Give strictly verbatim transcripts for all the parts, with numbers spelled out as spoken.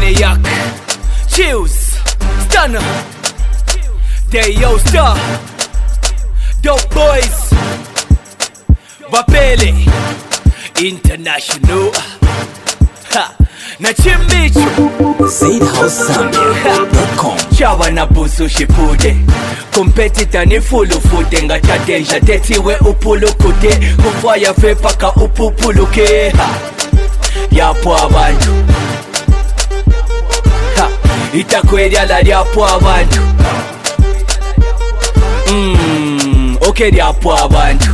Maniac, Chills, Stunner, Dayo Star, Dope Boys, Wapele, International, ha, na Chimbichu, Zaid House Zambia dot com. Chawa na busu shipude, competitor ni fulu fute, nga chadenja tetiwe upulu kute, kufaya fe paka upupuluke, ha, yapo abantu, ha, itakweryala lyapo abantu, mmm, okay lyapo abantu,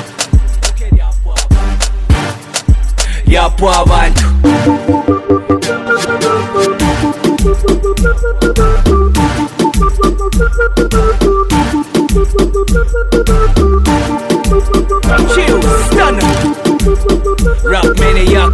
yapo abantu. Chill, Stunner, Rap Maniac.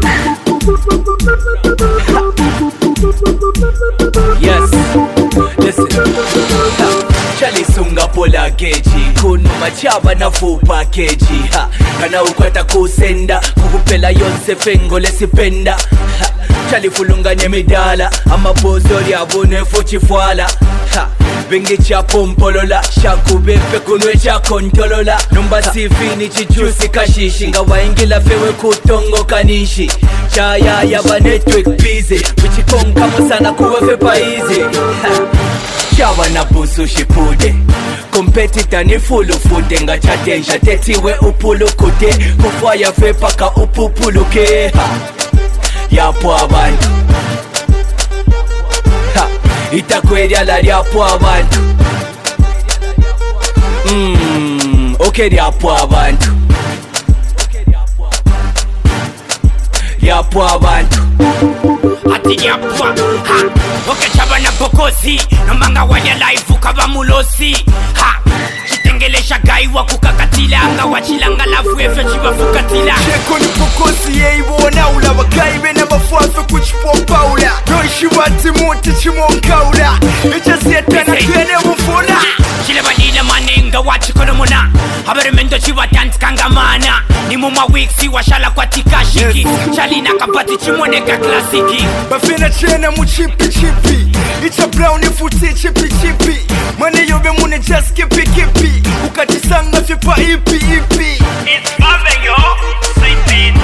Yes, listen. Chali sunga pola keji, kunu machaba na fupa keji. Ha, kana ukwata kusenda, kukupela yonse fengo lesipenda. Ha, chali fulunga nyemidala, ama bozori abune fuchifwala. Ha, bengi cha pompolola, shaku bepe kunwe cha kontolola. Numba sifini chichusi kashishi, nga waingila fewe kutongo kanishi. Chaya yaba network busy, wichikonga musana kuwefe paizi. Ha, chawa na busu shipude, competitor ni fulu fute, nga chadenja tetiwe upulu kute, kufaya fe paka upupuluke. Ha, yapo abantu, ha, itakweryala lyapo abantu, mmm, okay lyapo abantu, yapo abantu. Ati yapwa, ha, oke chaba na bokosi, nombanga wanya life ukaba mulosi, ha, chitengelesha gai wa kukakatila, anga wachilanga lafu efe chiwa fukatila. Cheko ni bokosi yeibo wanaula, wagai bena mafuafe kuchipo paula, noishi wati muti chimonkaula, echa sieta na kwene mfuna. Chile balila manenga wachikono muna, habere mendo chiwa dance kangamana, ni muma wiksi washala kwa tikashiki, yes. Chali na kapati chimoneka klasiki. Bafina chena mu chipi chipi, icha brown futi chipi chipi, mane yobe mune just kipi kipi, ukatisanga fipa ipi ipi. It's popping yo, sweet beat.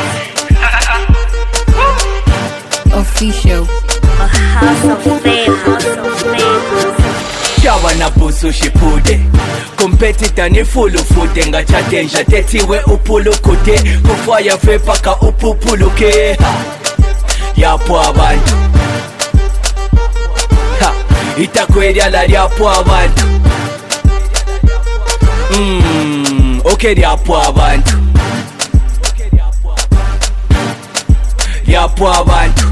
Official. A house of fame, house of fame. Chawa na busu shipude, competitor ni fulu fute, nga chadenja tetiwe upulu kute, kufaya fe paka upupuluke. Ha, yapo abantu, ha, itakweryala lyapo abantu, mmm, okay lyapo abantu, yapo abantu.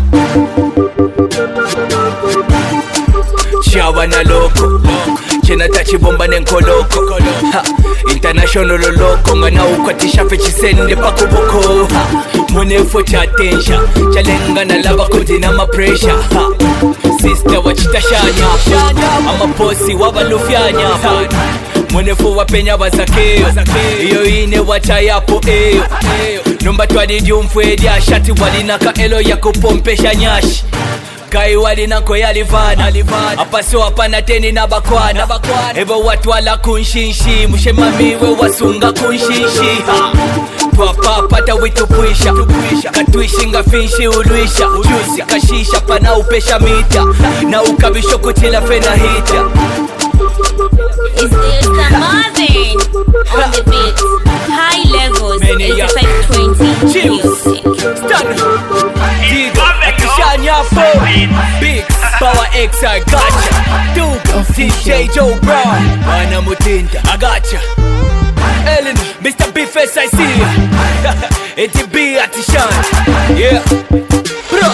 Chawa na loko, chena tachibomba nenkoloko, ha, international loko, nga na ukwatisha fechi sende pakuboko. Ha, munefo chatensha, chalenga na lava kuti na mapresha. Ha, sister wachita shanya, ama posi wabalufyanya. Ha, munefo wapenya bazakeo, iyo ine wachayapo eyo. Numba twalidi umfwedya, shati walinaka elo ya kupompesha nyashi. Kai wali nako yalivana, apasio apana teni na bakwana, ebo watu wala kunshinshi, mshemamiwe wasunga kunshinshi. Ha, tuwapa pata witu puisha, katuishi nga finshi uluisha, jusi kashisha pana upesha mita, na ukabisho kutila fena hita. It's the Marvin on the beat. High levels, eighty-five twenty music. Stunner, Digo, Akishanya Po, Big, Power X, I gotcha. Duke, D J Joe Brown, Wana Mutinda, I gotcha. Ellen, Mister B-Face, I see ya. A T B at the shine, yeah. Bro,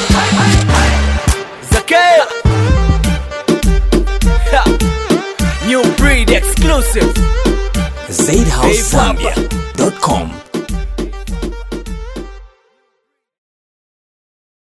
Zakea, ha. New breed exclusive. Zaid House Zambia dot com.